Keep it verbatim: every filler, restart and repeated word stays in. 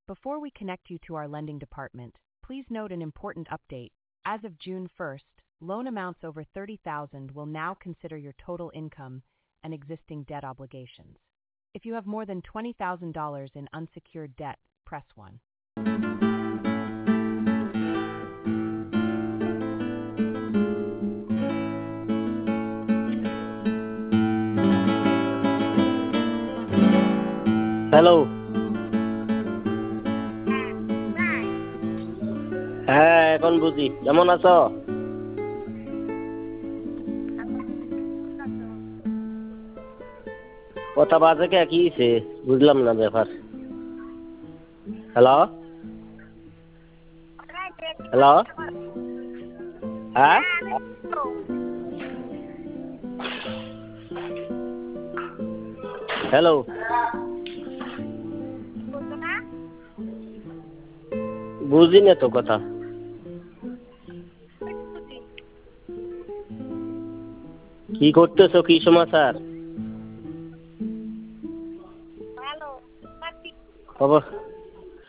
Before we connect you to our lending department, please note an important update. As of June first, loan amounts over thirty thousand dollars will now consider your total income and existing debt obligations. If you have more than twenty thousand dollars in unsecured debt, press one. Hello. হ্যাঁ এখন বুঝি, কেমন আছো? কথা বাজে কে, কি হয়েছে বুঝলাম না ব্যাপার। হ্যালো হ্যালো হ্যাঁ হ্যালো বুঝি না তো কথা। কি করতেছো, কি সমাচার? খবর